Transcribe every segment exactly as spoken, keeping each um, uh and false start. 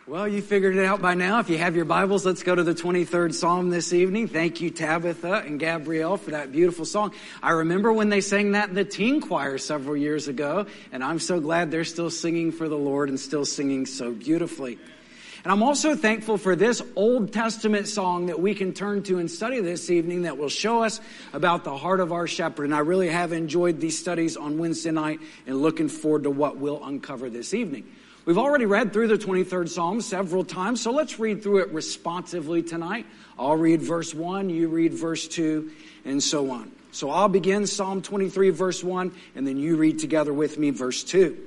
Well, you figured it out by now. If you have your Bibles, let's go to the twenty-third Psalm this evening. Thank you, Tabitha and Gabrielle, for that beautiful song. I remember when they sang that in the teen choir several years ago, and I'm so glad they're still singing for the Lord and still singing so beautifully. And I'm also thankful for this Old Testament song that we can turn to and study this evening that will show us about the heart of our shepherd. And I really have enjoyed these studies on Wednesday night and looking forward to what we'll uncover this evening. We've already read through the twenty-third Psalm several times, so let's read through it responsively tonight. I'll read verse one, you read verse two, and so on. So I'll begin Psalm twenty-three, verse one, and then you read together with me verse two.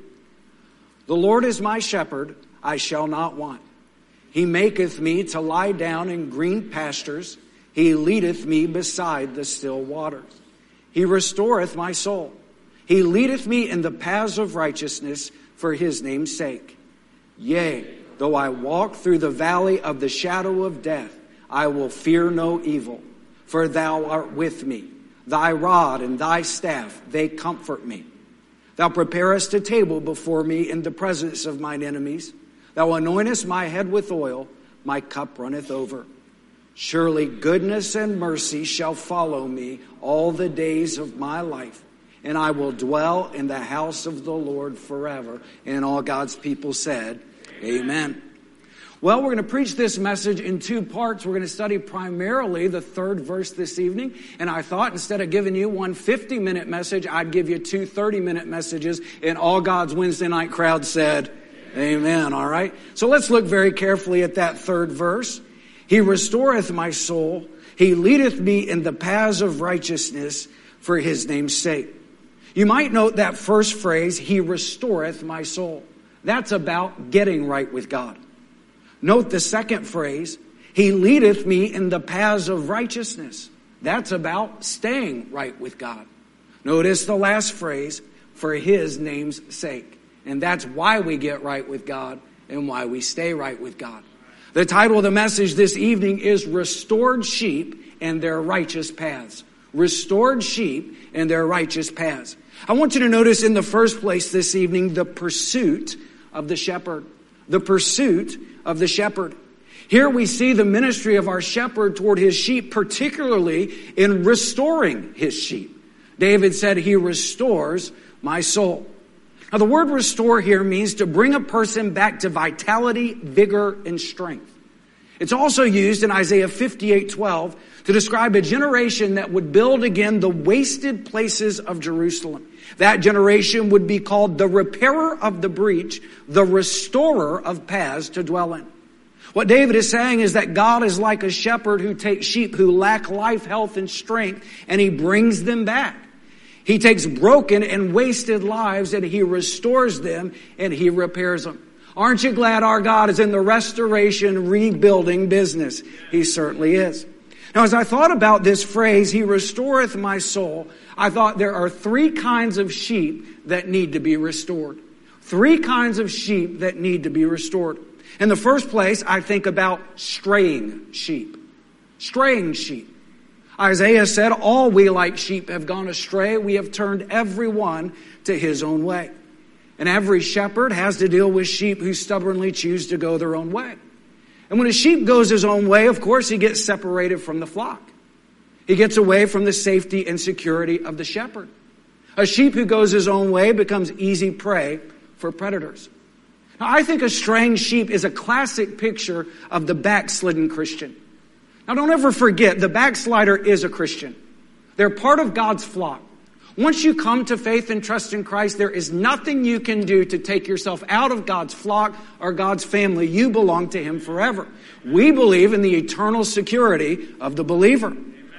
The Lord is my shepherd, I shall not want. He maketh me to lie down in green pastures. He leadeth me beside the still waters. He restoreth my soul. He leadeth me in the paths of righteousness for his name's sake. Yea, though I walk through the valley of the shadow of death, I will fear no evil, for thou art with me. Thy rod and thy staff, they comfort me. Thou preparest a table before me in the presence of mine enemies. Thou anointest my head with oil, my cup runneth over. Surely goodness and mercy shall follow me all the days of my life, and I will dwell in the house of the Lord forever. And all God's people said, Amen. Well, we're going to preach this message in two parts. We're going to study primarily the third verse this evening. And I thought instead of giving you one fifty-minute message, I'd give you two thirty-minute messages. And all God's Wednesday night crowd said, Amen. All right. So let's look very carefully at that third verse. He restoreth my soul. He leadeth me in the paths of righteousness for his name's sake. You might note that first phrase, he restoreth my soul. That's about getting right with God. Note the second phrase, he leadeth me in the paths of righteousness. That's about staying right with God. Notice the last phrase, for his name's sake. And that's why we get right with God and why we stay right with God. The title of the message this evening is Restored Sheep and Their Righteous Paths. Restored sheep and their righteous paths. I want you to notice in the first place this evening the pursuit of the shepherd. The pursuit of the shepherd. Here we see the ministry of our shepherd toward his sheep, particularly in restoring his sheep. David said, he restores my soul. Now the word restore here means to bring a person back to vitality, vigor, and strength. It's also used in Isaiah fifty-eight twelve to describe a generation that would build again the wasted places of Jerusalem. That generation would be called the repairer of the breach, the restorer of paths to dwell in. What David is saying is that God is like a shepherd who takes sheep who lack life, health, and strength, and he brings them back. He takes broken and wasted lives and he restores them and he repairs them. Aren't you glad our God is in the restoration, rebuilding business? He certainly is. Now, as I thought about this phrase, he restoreth my soul, I thought there are three kinds of sheep that need to be restored. Three kinds of sheep that need to be restored. In the first place, I think about straying sheep. Straying sheep. Isaiah said, all we like sheep have gone astray. We have turned every one to his own way. And every shepherd has to deal with sheep who stubbornly choose to go their own way. And when a sheep goes his own way, of course, he gets separated from the flock. He gets away from the safety and security of the shepherd. A sheep who goes his own way becomes easy prey for predators. Now, I think a straying sheep is a classic picture of the backslidden Christian. Now, don't ever forget, the backslider is a Christian. They're part of God's flock. Once you come to faith and trust in Christ, there is nothing you can do to take yourself out of God's flock or God's family. You belong to him forever. We believe in the eternal security of the believer.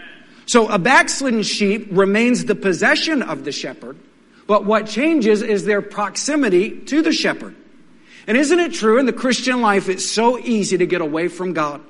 So a backslidden sheep remains the possession of the shepherd, but what changes is their proximity to the shepherd. And isn't it true in the Christian life, it's so easy to get away from God.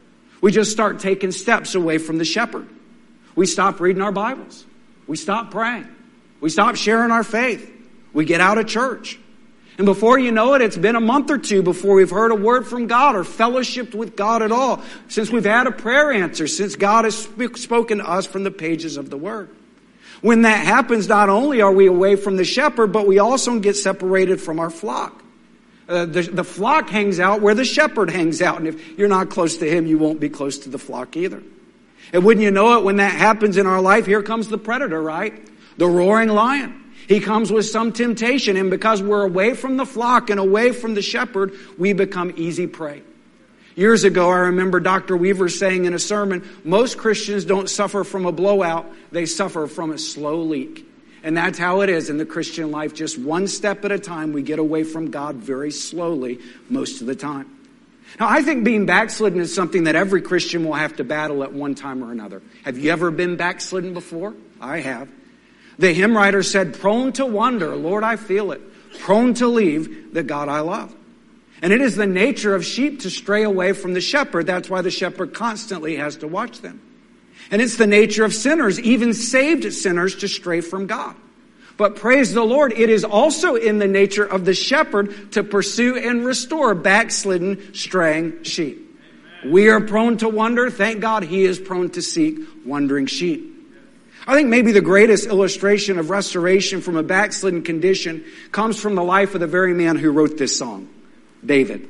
We just start taking steps away from the shepherd. We stop reading our Bibles. We stop praying. We stop sharing our faith. We get out of church. And before you know it, it's been a month or two before we've heard a word from God or fellowshiped with God at all. Since we've had a prayer answer, since God has sp- spoken to us from the pages of the Word. When that happens, not only are we away from the shepherd, but we also get separated from our flock. Uh, the, the flock hangs out where the shepherd hangs out. And if you're not close to him, you won't be close to the flock either. And wouldn't you know it, when that happens in our life, here comes the predator, right? The roaring lion. He comes with some temptation, and because we're away from the flock and away from the shepherd, we become easy prey. Years ago, I remember Doctor Weaver saying in a sermon, most Christians don't suffer from a blowout, they suffer from a slow leak. And that's how it is in the Christian life. Just one step at a time, we get away from God very slowly most of the time. Now, I think being backslidden is something that every Christian will have to battle at one time or another. Have you ever been backslidden before? I have. The hymn writer said, prone to wander, Lord, I feel it. Prone to leave the God I love. And it is the nature of sheep to stray away from the shepherd. That's why the shepherd constantly has to watch them. And it's the nature of sinners, even saved sinners, to stray from God. But praise the Lord, it is also in the nature of the shepherd to pursue and restore backslidden, straying sheep. Amen. We are prone to wander. Thank God he is prone to seek wandering sheep. I think maybe the greatest illustration of restoration from a backslidden condition comes from the life of the very man who wrote this song, David.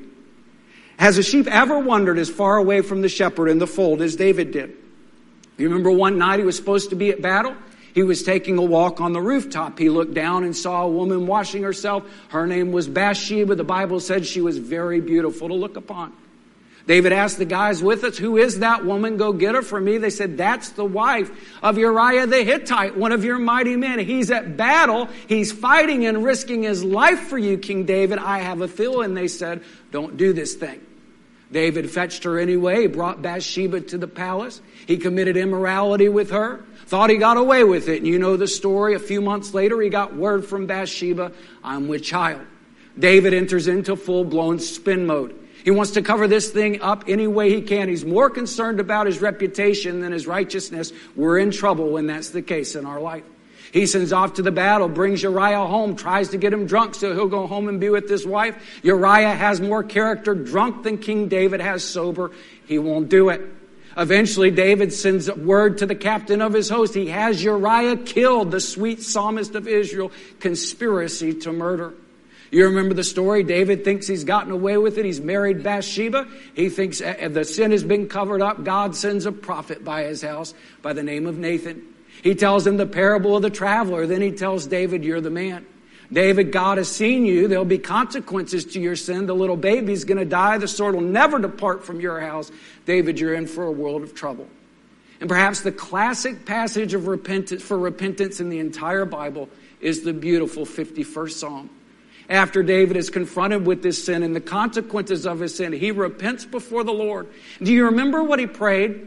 Has a sheep ever wandered as far away from the shepherd in the fold as David did? You remember one night he was supposed to be at battle? He was taking a walk on the rooftop. He looked down and saw a woman washing herself. Her name was Bathsheba. The Bible said she was very beautiful to look upon. David asked the guys with us, who is that woman? Go get her for me. They said, that's the wife of Uriah the Hittite, one of your mighty men. He's at battle. He's fighting and risking his life for you, King David. I have a feeling. They said, don't do this thing. David fetched her anyway. He brought Bathsheba to the palace. He committed immorality with her. Thought he got away with it. And you know the story. A few months later, he got word from Bathsheba, I'm with child. David enters into full-blown spin mode. He wants to cover this thing up any way he can. He's more concerned about his reputation than his righteousness. We're in trouble when that's the case in our life. He sends off to the battle, brings Uriah home, tries to get him drunk so he'll go home and be with his wife. Uriah has more character drunk than King David has sober. He won't do it. Eventually, David sends word to the captain of his host. He has Uriah killed, the sweet psalmist of Israel, conspiracy to murder. You remember the story? David thinks he's gotten away with it. He's married Bathsheba. He thinks the sin has been covered up. God sends a prophet by his house by the name of Nathan. He tells him the parable of the traveler. Then he tells David, you're the man. David, God has seen you. There'll be consequences to your sin. The little baby's going to die. The sword will never depart from your house. David, you're in for a world of trouble. And perhaps the classic passage of repentance for repentance in the entire Bible is the beautiful fifty-first Psalm. After David is confronted with this sin and the consequences of his sin, he repents before the Lord. Do you remember what he prayed?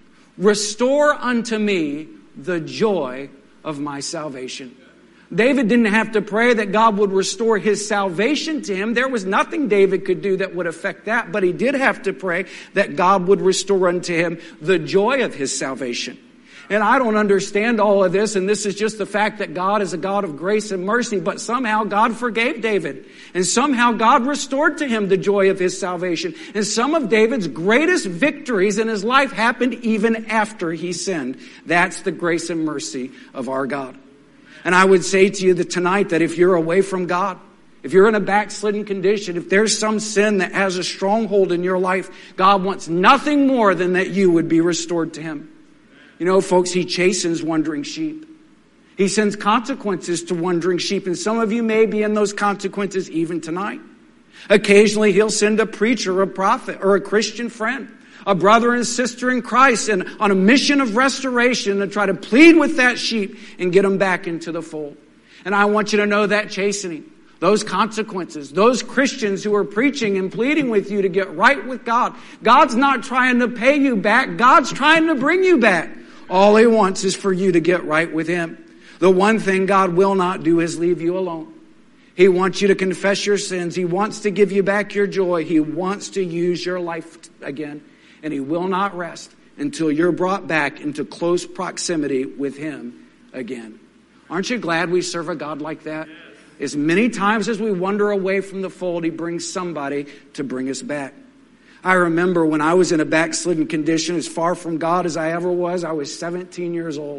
Restore unto me the joy of my salvation. David didn't have to pray that God would restore his salvation to him. There was nothing David could do that would affect that, but he did have to pray that God would restore unto him the joy of his salvation. And I don't understand all of this, and this is just the fact that God is a God of grace and mercy, but somehow God forgave David. And somehow God restored to him the joy of his salvation. And some of David's greatest victories in his life happened even after he sinned. That's the grace and mercy of our God. And I would say to you that tonight that if you're away from God, if you're in a backslidden condition, if there's some sin that has a stronghold in your life, God wants nothing more than that you would be restored to him. You know, folks, he chastens wandering sheep. He sends consequences to wandering sheep, and some of you may be in those consequences even tonight. Occasionally, he'll send a preacher, a prophet, or a Christian friend, a brother and sister in Christ, and on a mission of restoration to try to plead with that sheep and get them back into the fold. And I want you to know that chastening, those consequences, those Christians who are preaching and pleading with you to get right with God, God's not trying to pay you back. God's trying to bring you back. All he wants is for you to get right with him. The one thing God will not do is leave you alone. He wants you to confess your sins. He wants to give you back your joy. He wants to use your life again. And he will not rest until you're brought back into close proximity with him again. Aren't you glad we serve a God like that? As many times as we wander away from the fold, he brings somebody to bring us back. I remember when I was in a backslidden condition, as far from God as I ever was. I was seventeen years old.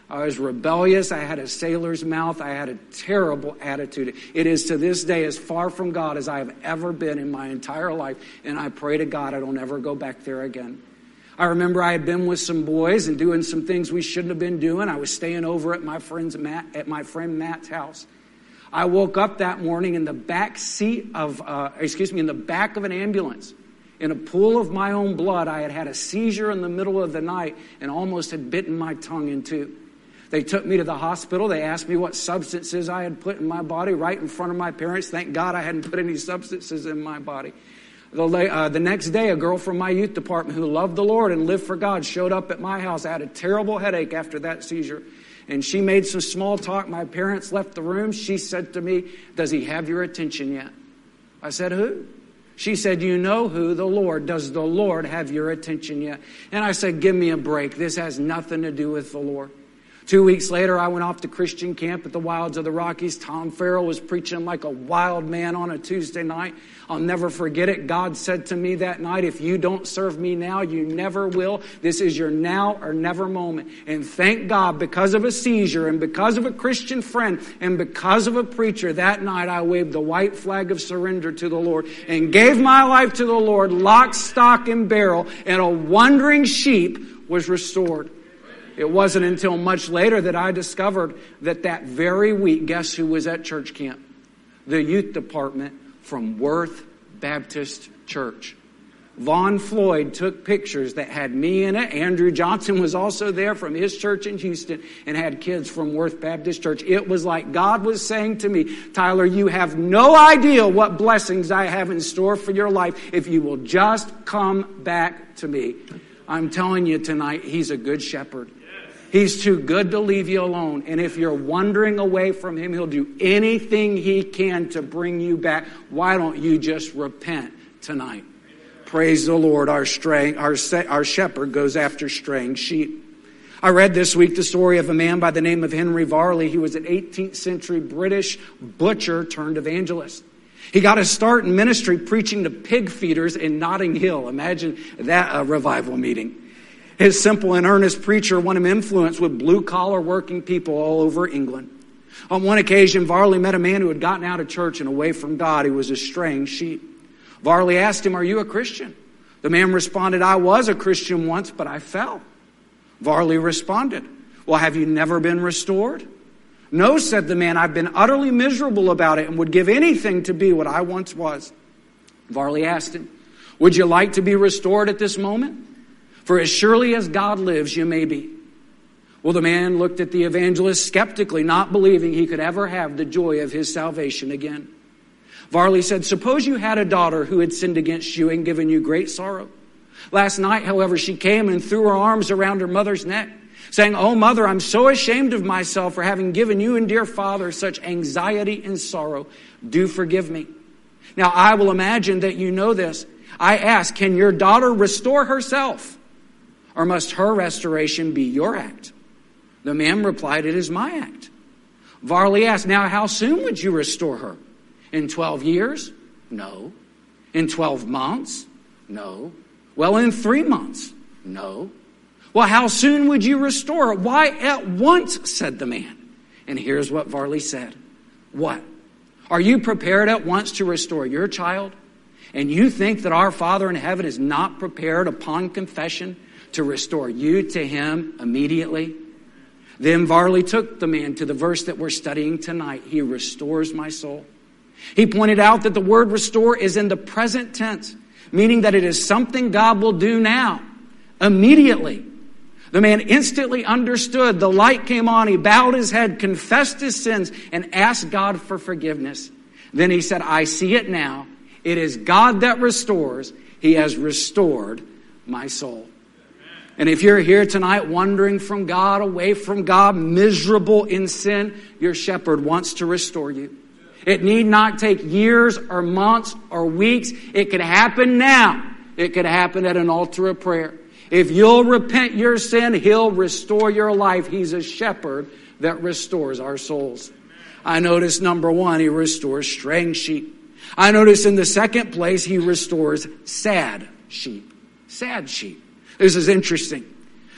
I was rebellious. I had a sailor's mouth. I had a terrible attitude. It is to this day as far from God as I have ever been in my entire life. And I pray to God I don't ever go back there again. I remember I had been with some boys and doing some things we shouldn't have been doing. I was staying over at my friend's Matt, at my friend Matt's house. I woke up that morning in the back seat of, uh, excuse me, in the back of an ambulance. In a pool of my own blood, I had had a seizure in the middle of the night and almost had bitten my tongue in two. They took me to the hospital. They asked me what substances I had put in my body right in front of my parents. Thank God I hadn't put any substances in my body. The, uh, the next day, a girl from my youth department who loved the Lord and lived for God showed up at my house. I had a terrible headache after that seizure. And she made some small talk. My parents left the room. She said to me, "Does he have your attention yet?" I said, "Who?" She said, "You know who, the Lord. Does the Lord have your attention yet?" And I said, "Give me a break. This has nothing to do with the Lord." Two weeks later, I went off to Christian camp at the Wilds of the Rockies. Tom Farrell was preaching like a wild man on a Tuesday night. I'll never forget it. God said to me that night, "If you don't serve me now, you never will. This is your now or never moment." And thank God, because of a seizure and because of a Christian friend and because of a preacher, that night I waved the white flag of surrender to the Lord and gave my life to the Lord, lock, stock, and barrel, and a wandering sheep was restored. It wasn't until much later that I discovered that that very week, guess who was at church camp? The youth department from Worth Baptist Church. Vaughn Floyd took pictures that had me in it. Andrew Johnson was also there from his church in Houston and had kids from Worth Baptist Church. It was like God was saying to me, "Tyler, you have no idea what blessings I have in store for your life if you will just come back to me." I'm telling you tonight, he's a good shepherd. He's too good to leave you alone. And if you're wandering away from him, he'll do anything he can to bring you back. Why don't you just repent tonight? Praise the Lord. Our straying, our, our shepherd goes after straying sheep. I read this week the story of a man by the name of Henry Varley. He was an eighteenth century British butcher turned evangelist. He got his start in ministry preaching to pig feeders in Notting Hill. Imagine that uh, revival meeting. His simple and earnest preacher won him influence with blue-collar working people all over England. On one occasion, Varley met a man who had gotten out of church and away from God. He was a straying sheep. Varley asked him, "Are you a Christian?" The man responded, "I was a Christian once, but I fell." Varley responded, "Well, have you never been restored?" "No," said the man, "I've been utterly miserable about it and would give anything to be what I once was." Varley asked him, "Would you like to be restored at this moment? For as surely as God lives, you may be." Well, the man looked at the evangelist skeptically, not believing he could ever have the joy of his salvation again. Varley said, "Suppose you had a daughter who had sinned against you and given you great sorrow. Last night, however, she came and threw her arms around her mother's neck, saying, 'Oh, mother, I'm so ashamed of myself for having given you and dear father such anxiety and sorrow. Do forgive me.' Now, I will imagine that you know this. I ask, can your daughter restore herself? Or must her restoration be your act?" The man replied, "It is my act." Varley asked, "Now how soon would you restore her? In twelve years? No. In twelve months? No. Well, in three months? No. Well, how soon would you restore her? Why, at once," said the man. And here's what Varley said. "What? Are you prepared at once to restore your child? And you think that our Father in heaven is not prepared upon confession to restore you to him immediately?" Then Varley took the man to the verse that we're studying tonight. He restores my soul. He pointed out that the word restore is in the present tense, meaning that it is something God will do now, immediately. The man instantly understood. The light came on. He bowed his head, confessed his sins, and asked God for forgiveness. Then he said, "I see it now. It is God that restores. He has restored my soul." And if you're here tonight wandering from God, away from God, miserable in sin, your shepherd wants to restore you. It need not take years or months or weeks. It could happen now. It could happen at an altar of prayer. If you'll repent your sin, he'll restore your life. He's a shepherd that restores our souls. I notice, number one, he restores straying sheep. I notice in the second place, he restores sad sheep. Sad sheep. This is interesting.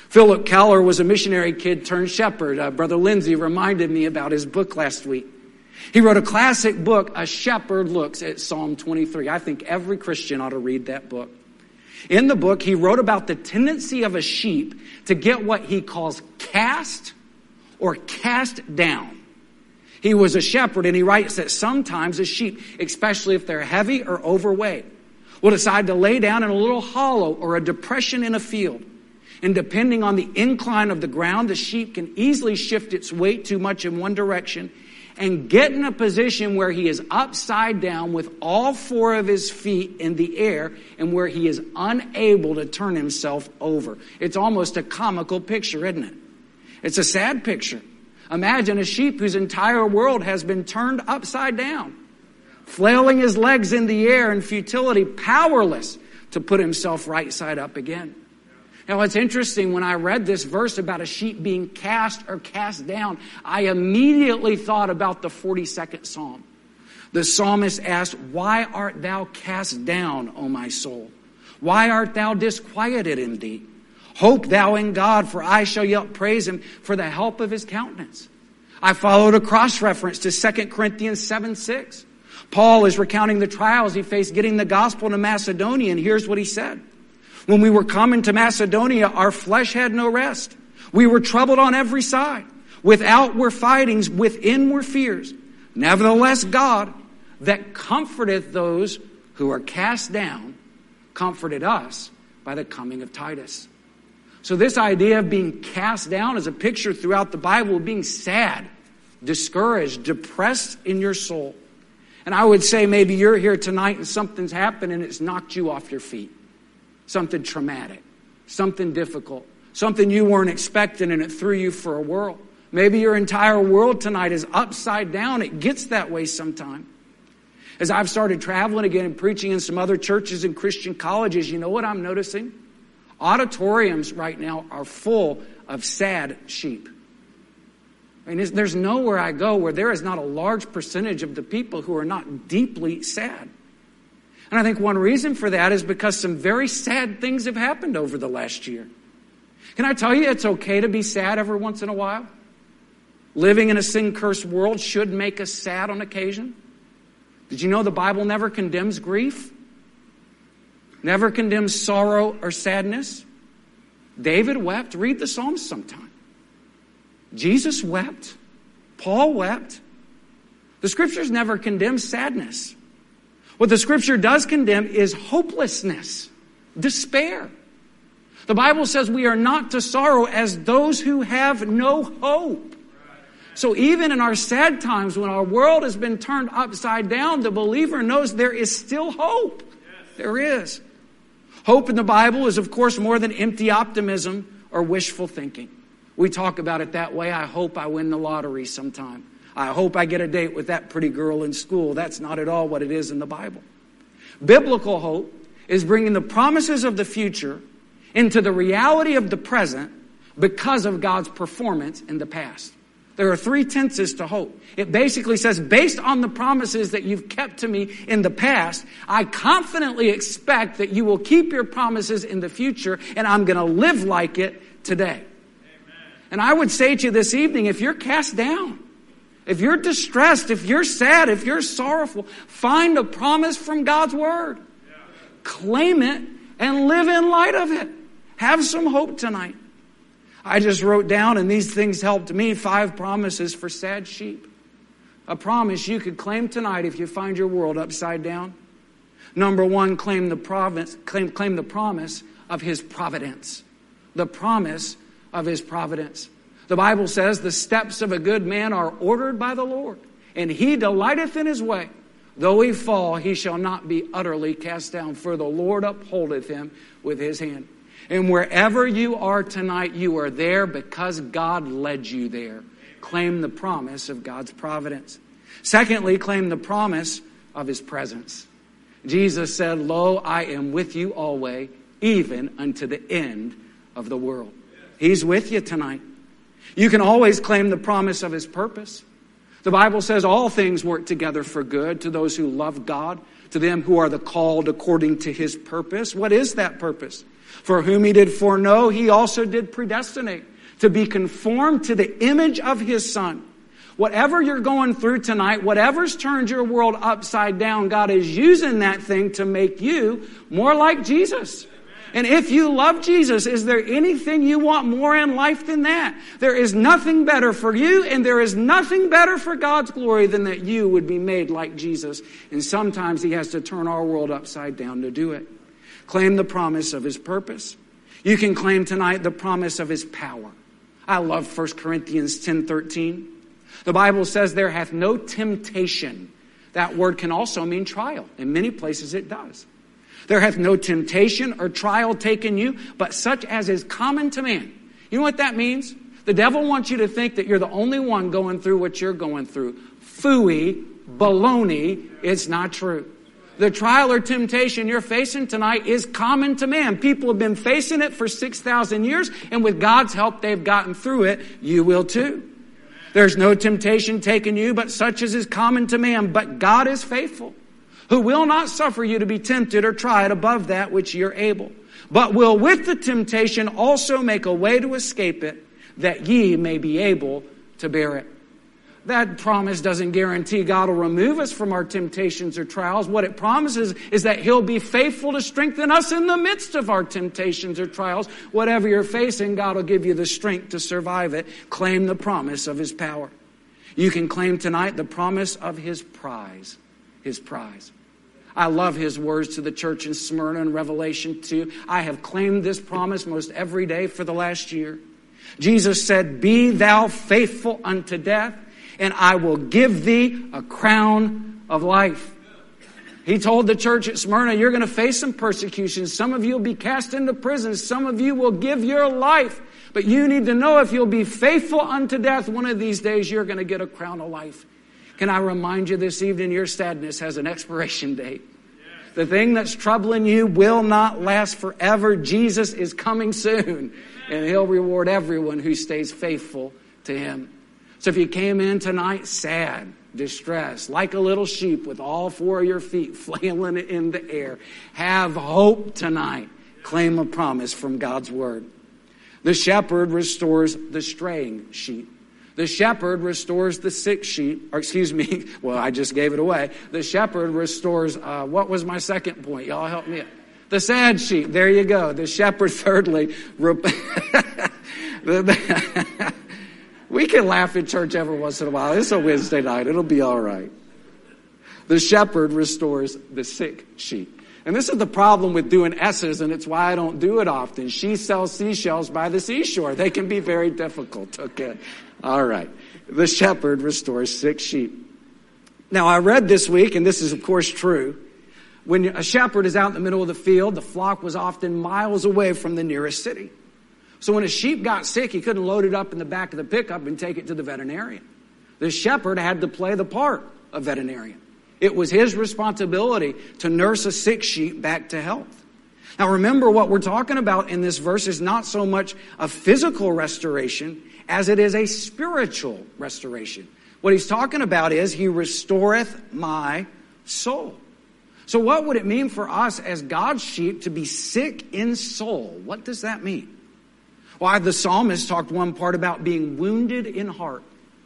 Philip Keller was a missionary kid turned shepherd. Uh, Brother Lindsay reminded me about his book last week. He wrote a classic book, A Shepherd Looks at Psalm twenty-three. I think every Christian ought to read that book. In the book, he wrote about the tendency of a sheep to get what he calls cast or cast down. He was a shepherd, and he writes that sometimes a sheep, especially if they're heavy or overweight, will decide to lay down in a little hollow or a depression in a field. And depending on the incline of the ground, the sheep can easily shift its weight too much in one direction and get in a position where he is upside down with all four of his feet in the air and where he is unable to turn himself over. It's almost a comical picture, isn't it? It's a sad picture. Imagine a sheep whose entire world has been turned upside down, flailing his legs in the air in futility, powerless to put himself right side up again. Now, it's interesting, when I read this verse about a sheep being cast or cast down, I immediately thought about the forty-second Psalm. The psalmist asked, "Why art thou cast down, O my soul? Why art thou disquieted in thee? Hope thou in God, for I shall yet praise him for the help of his countenance." I followed a cross-reference to Second Corinthians seven six. Paul is recounting the trials he faced getting the gospel to Macedonia, and here's what he said. "When we were coming to Macedonia, our flesh had no rest. We were troubled on every side. Without were fightings, within were fears. Nevertheless, God, that comforteth those who are cast down, comforted us by the coming of Titus." So this idea of being cast down is a picture throughout the Bible of being sad, discouraged, depressed in your soul. And I would say maybe you're here tonight and something's happened and it's knocked you off your feet. Something traumatic, something difficult, something you weren't expecting, and it threw you for a whirl. Maybe your entire world tonight is upside down. It gets that way sometime. As I've started traveling again and preaching in some other churches and Christian colleges, you know what I'm noticing? Auditoriums right now are full of sad sheep. I mean, there's nowhere I go where there is not a large percentage of the people who are not deeply sad. And I think one reason for that is because some very sad things have happened over the last year. Can I tell you it's okay to be sad every once in a while? Living in a sin-cursed world should make us sad on occasion. Did you know the Bible never condemns grief? Never condemns sorrow or sadness? David wept. Read the Psalms sometime. Jesus wept. Paul wept. The Scriptures never condemn sadness. What the Scripture does condemn is hopelessness, despair. The Bible says we are not to sorrow as those who have no hope. So even in our sad times when our world has been turned upside down, the believer knows there is still hope. There is. Hope in the Bible is, of course, more than empty optimism or wishful thinking. We talk about it that way. I hope I win the lottery sometime. I hope I get a date with that pretty girl in school. That's not at all what it is in the Bible. Biblical hope is bringing the promises of the future into the reality of the present because of God's performance in the past. There are three tenses to hope. It basically says, based on the promises that you've kept to me in the past, I confidently expect that you will keep your promises in the future, and I'm going to live like it today. Amen. And I would say to you this evening, if you're cast down, if you're distressed, if you're sad, if you're sorrowful, find a promise from God's Word. Yeah. Claim it and live in light of it. Have some hope tonight. I just wrote down, and these things helped me, five promises for sad sheep. A promise you could claim tonight if you find your world upside down. Number one, claim the promise, claim, claim the promise of His providence. The promise of His providence. The Bible says the steps of a good man are ordered by the Lord, and He delighteth in His way. Though he fall, he shall not be utterly cast down, for the Lord upholdeth him with His hand. And wherever you are tonight, you are there because God led you there. Claim the promise of God's providence. Secondly, claim the promise of His presence. Jesus said, "Lo, I am with you always, even unto the end of the world." He's with you tonight. You can always claim the promise of His purpose. The Bible says all things work together for good to those who love God, to them who are the called according to his purpose. What is that purpose? For whom he did foreknow, he also did predestinate to be conformed to the image of his Son. Whatever you're going through tonight, whatever's turned your world upside down, God is using that thing to make you more like Jesus. And if you love Jesus, is there anything you want more in life than that? There is nothing better for you, and there is nothing better for God's glory than that you would be made like Jesus. And sometimes he has to turn our world upside down to do it. Claim the promise of his purpose. You can claim tonight the promise of his power. I love First Corinthians ten thirteen. The Bible says there hath no temptation. That word can also mean trial. In many places it does. There hath no temptation or trial taken you, but such as is common to man. You know what that means? The devil wants you to think that you're the only one going through what you're going through. Phooey, baloney, it's not true. The trial or temptation you're facing tonight is common to man. People have been facing it for six thousand years, and with God's help, they've gotten through it. You will too. There's no temptation taken you, but such as is common to man. But God is faithful, who will not suffer you to be tempted or tried above that which you're able, but will with the temptation also make a way to escape it, that ye may be able to bear it. That promise doesn't guarantee God will remove us from our temptations or trials. What it promises is that he'll be faithful to strengthen us in the midst of our temptations or trials. Whatever you're facing, God will give you the strength to survive it. Claim the promise of his power. You can claim tonight the promise of his prize. His prize. I love his words to the church in Smyrna in Revelation two. I have claimed this promise most every day for the last year. Jesus said, "Be thou faithful unto death, and I will give thee a crown of life." He told the church at Smyrna, you're going to face some persecution. Some of you will be cast into prison. Some of you will give your life. But you need to know if you'll be faithful unto death, one of these days you're going to get a crown of life. Can I remind you this evening, your sadness has an expiration date. The thing that's troubling you will not last forever. Jesus is coming soon, and he'll reward everyone who stays faithful to him. So if you came in tonight sad, distressed, like a little sheep with all four of your feet flailing in the air, have hope tonight. Claim a promise from God's word. The shepherd restores the straying sheep. The shepherd restores the sick sheep, or excuse me, well, I just gave it away. The shepherd restores, uh, what was my second point? Y'all help me out. The sad sheep. There you go. The shepherd, thirdly, rep- we can laugh at church every once in a while. It's a Wednesday night. It'll be all right. The shepherd restores the sick sheep. And this is the problem with doing S's, and it's why I don't do it often. She sells seashells by the seashore. They can be very difficult. Okay. All right. The shepherd restores sick sheep. Now, I read this week, and this is, of course, true. When a shepherd is out in the middle of the field, the flock was often miles away from the nearest city. So when a sheep got sick, he couldn't load it up in the back of the pickup and take it to the veterinarian. The shepherd had to play the part of veterinarian. It was his responsibility to nurse a sick sheep back to health. Now remember, what we're talking about in this verse is not so much a physical restoration as it is a spiritual restoration. What he's talking about is, he restoreth my soul. So what would it mean for us as God's sheep to be sick in soul? What does that mean? Why, the psalmist talked one part about being wounded in heart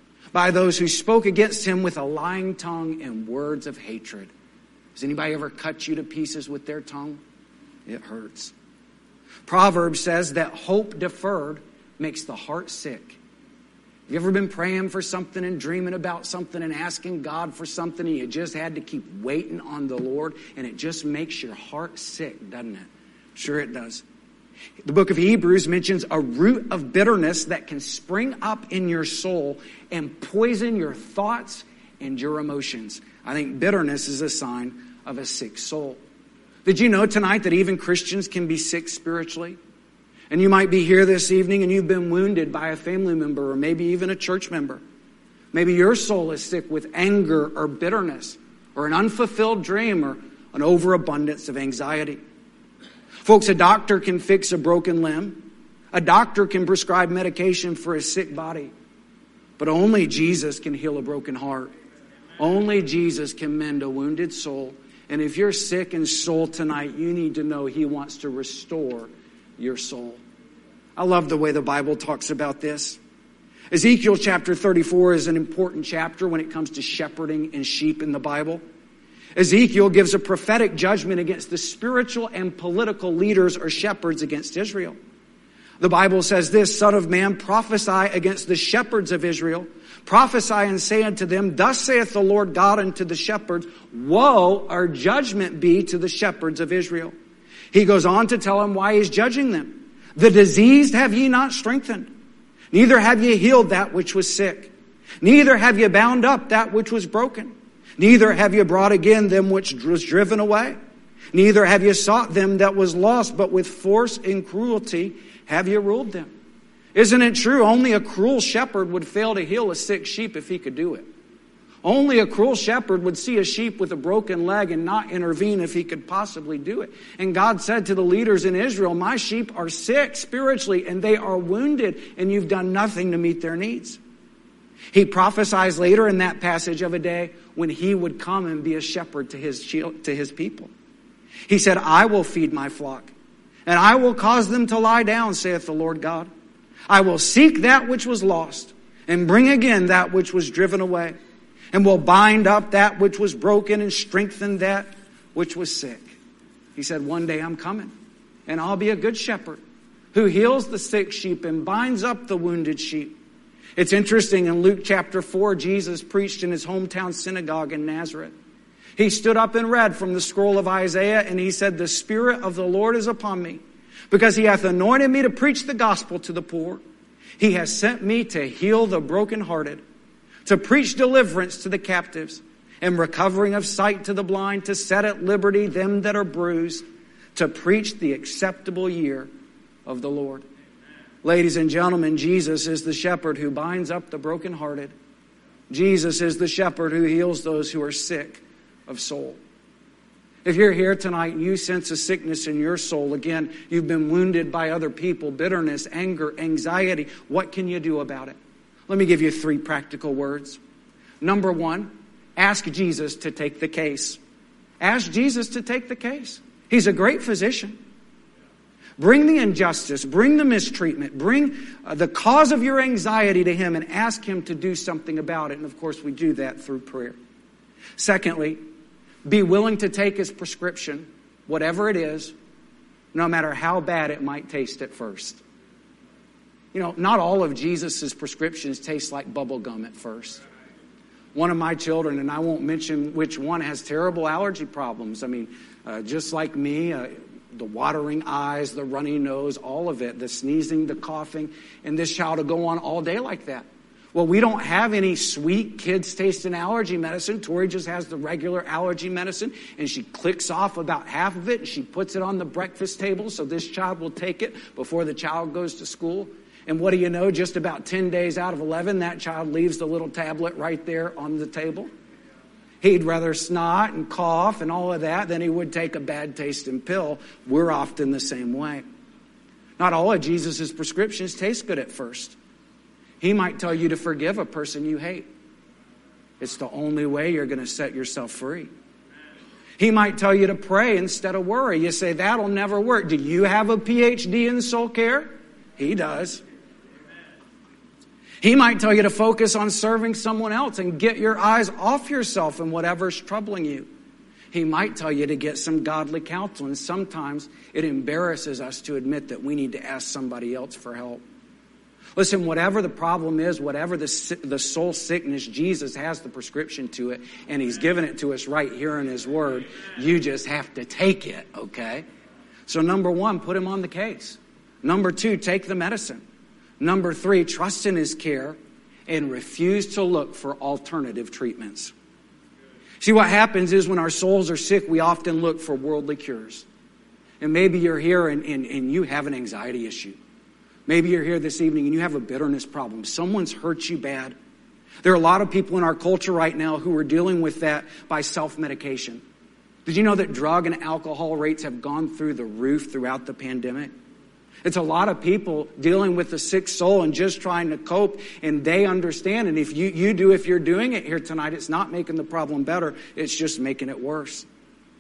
by those who spoke against him with a lying tongue and words of hatred. Has anybody ever cut you to pieces with their tongue? It hurts. Proverbs says that hope deferred makes the heart sick. Have you ever been praying for something and dreaming about something and asking God for something, and you just had to keep waiting on the Lord, and it just makes your heart sick, doesn't it? Sure it does. The book of Hebrews mentions a root of bitterness that can spring up in your soul and poison your thoughts and your emotions. I think bitterness is a sign of a sick soul. Did you know tonight that even Christians can be sick spiritually? And you might be here this evening and you've been wounded by a family member or maybe even a church member. Maybe your soul is sick with anger or bitterness or an unfulfilled dream or an overabundance of anxiety. Folks, a doctor can fix a broken limb. A doctor can prescribe medication for a sick body. But only Jesus can heal a broken heart. Only Jesus can mend a wounded soul And if you're sick in soul tonight, you need to know he wants to restore your soul. I love the way the Bible talks about this. Ezekiel chapter thirty-four is an important chapter when it comes to shepherding and sheep in the Bible. Ezekiel gives a prophetic judgment against the spiritual and political leaders or shepherds against Israel. The Bible says this, Son of man, prophesy against the shepherds of Israel. Prophesy and say unto them, Thus saith the Lord God unto the shepherds, Woe or judgment be to the shepherds of Israel. He goes on to tell them why he's judging them. The diseased have ye not strengthened, neither have ye healed that which was sick. Neither have ye bound up that which was broken. Neither have ye brought again them which was driven away. Neither have ye sought them that was lost, but with force and cruelty have ye ruled them. Isn't it true? Only a cruel shepherd would fail to heal a sick sheep if he could do it. Only a cruel shepherd would see a sheep with a broken leg and not intervene if he could possibly do it. And God said to the leaders in Israel, My sheep are sick spiritually and they are wounded, and you've done nothing to meet their needs. He prophesies later in that passage of a day when he would come and be a shepherd to his to his people. He said, I will feed my flock, and I will cause them to lie down, saith the Lord God. I will seek that which was lost, and bring again that which was driven away, and will bind up that which was broken, and strengthen that which was sick. He said, one day I'm coming, and I'll be a good shepherd who heals the sick sheep and binds up the wounded sheep. It's interesting, in Luke chapter four, Jesus preached in his hometown synagogue in Nazareth. He stood up and read from the scroll of Isaiah, and he said, The Spirit of the Lord is upon me, because he hath anointed me to preach the gospel to the poor. He has sent me to heal the brokenhearted, to preach deliverance to the captives, and recovering of sight to the blind, to set at liberty them that are bruised, to preach the acceptable year of the Lord. Ladies and gentlemen, Jesus is the shepherd who binds up the brokenhearted. Jesus is the shepherd who heals those who are sick of soul. If you're here tonight and you sense a sickness in your soul, again, you've been wounded by other people, bitterness, anger, anxiety, what can you do about it? Let me give you three practical words. Number one, ask Jesus to take the case. Ask Jesus to take the case. He's a great physician. Bring the injustice, bring the mistreatment, bring uh, the cause of your anxiety to him and ask him to do something about it. And of course, we do that through prayer. Secondly, be willing to take his prescription, whatever it is, no matter how bad it might taste at first. You know, not all of Jesus' prescriptions taste like bubble gum at first. One of my children, and I won't mention which one, has terrible allergy problems. I mean, uh, just like me, uh, the watering eyes, the runny nose, all of it, the sneezing, the coughing, and this child will go on all day like that. Well, we don't have any sweet kids tasting allergy medicine. Tori just has the regular allergy medicine, and she clicks off about half of it, and she puts it on the breakfast table so this child will take it before the child goes to school. And what do you know? Just about ten days out of eleven, that child leaves the little tablet right there on the table. He'd rather snot and cough and all of that than he would take a bad tasting pill. We're often the same way. Not all of Jesus' prescriptions taste good at first. He might tell you to forgive a person you hate. It's the only way you're going to set yourself free. He might tell you to pray instead of worry. You say, that'll never work. Do you have a P H D in soul care? He does. He might tell you to focus on serving someone else and get your eyes off yourself and whatever's troubling you. He might tell you to get some godly counsel. And sometimes it embarrasses us to admit that we need to ask somebody else for help. Listen, whatever the problem is, whatever the, the soul sickness, Jesus has the prescription to it, and he's given it to us right here in his word. You just have to take it, okay? So number one, put him on the case. Number two, take the medicine. Number three, trust in his care and refuse to look for alternative treatments. See, what happens is when our souls are sick, we often look for worldly cures. And maybe you're here and, and, and you have an anxiety issue. Maybe you're here this evening and you have a bitterness problem. Someone's hurt you bad. There are a lot of people in our culture right now who are dealing with that by self-medication. Did you know that drug and alcohol rates have gone through the roof throughout the pandemic? It's a lot of people dealing with a sick soul and just trying to cope, and they understand. And if you, you do, if you're doing it here tonight, it's not making the problem better. It's just making it worse.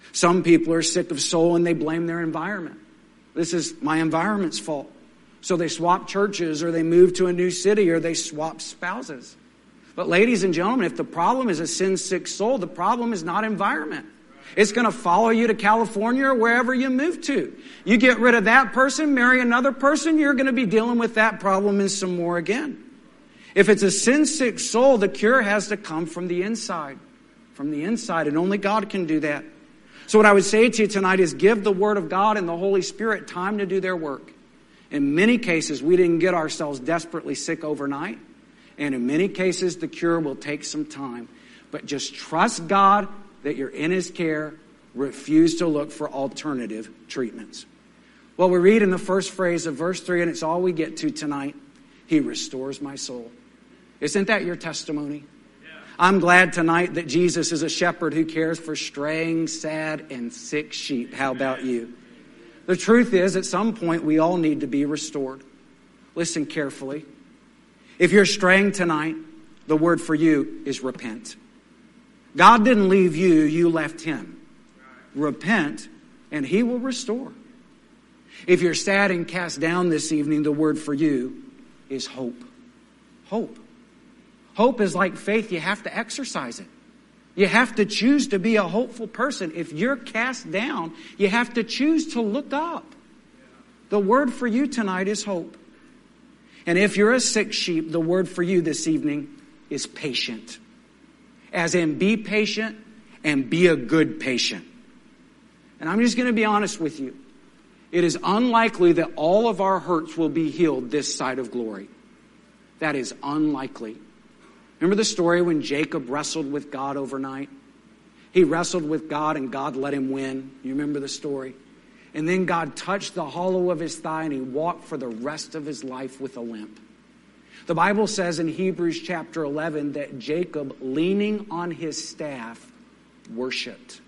Some people are sick of soul and they blame their environment. This is my environment's fault. So they swap churches, or they move to a new city, or they swap spouses. But ladies and gentlemen, if the problem is a sin-sick soul, the problem is not environment. It's going to follow you to California or wherever you move to. You get rid of that person, marry another person, you're going to be dealing with that problem and some more again. If it's a sin-sick soul, the cure has to come from the inside. From the inside, and only God can do that. So what I would say to you tonight is give the Word of God and the Holy Spirit time to do their work. In many cases, we didn't get ourselves desperately sick overnight. And in many cases, the cure will take some time. But just trust God that you're in His care. Refuse to look for alternative treatments. Well, we read in the first phrase of verse three, and it's all we get to tonight. He restores my soul. Isn't that your testimony? I'm glad tonight that Jesus is a shepherd who cares for straying, sad, and sick sheep. How about you? The truth is, at some point, we all need to be restored. Listen carefully. If you're straying tonight, the word for you is repent. God didn't leave you, you left Him. Repent, and He will restore. If you're sad and cast down this evening, the word for you is hope. Hope. Hope is like faith. You have to exercise it. You have to choose to be a hopeful person. If you're cast down, you have to choose to look up. The word for you tonight is hope. And if you're a sick sheep, the word for you this evening is patient. As in, be patient and be a good patient. And I'm just going to be honest with you. It is unlikely that all of our hurts will be healed this side of glory. That is unlikely. Remember the story when Jacob wrestled with God overnight? He wrestled with God and God let him win. You remember the story? And then God touched the hollow of his thigh and he walked for the rest of his life with a limp. The Bible says in Hebrews chapter eleven that Jacob, leaning on his staff, worshiped.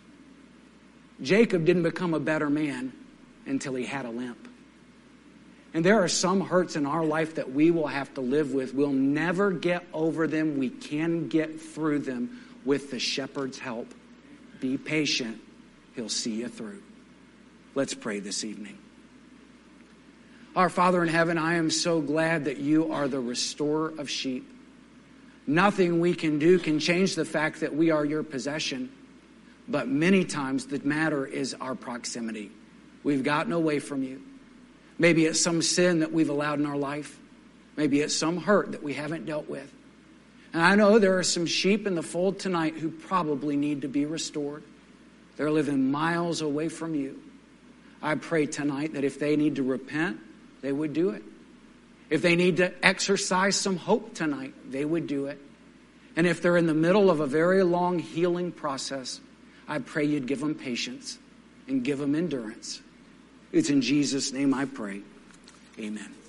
Jacob didn't become a better man until he had a limp. And there are some hurts in our life that we will have to live with. We'll never get over them. We can get through them with the shepherd's help. Be patient. He'll see you through. Let's pray this evening. Our Father in heaven, I am so glad that you are the restorer of sheep. Nothing we can do can change the fact that we are your possession. But many times the matter is our proximity. We've gotten away from you. Maybe it's some sin that we've allowed in our life. Maybe it's some hurt that we haven't dealt with. And I know there are some sheep in the fold tonight who probably need to be restored. They're living miles away from you. I pray tonight that if they need to repent, they would do it. If they need to exercise some hope tonight, they would do it. And if they're in the middle of a very long healing process, I pray you'd give them patience and give them endurance. It's in Jesus' name I pray. Amen.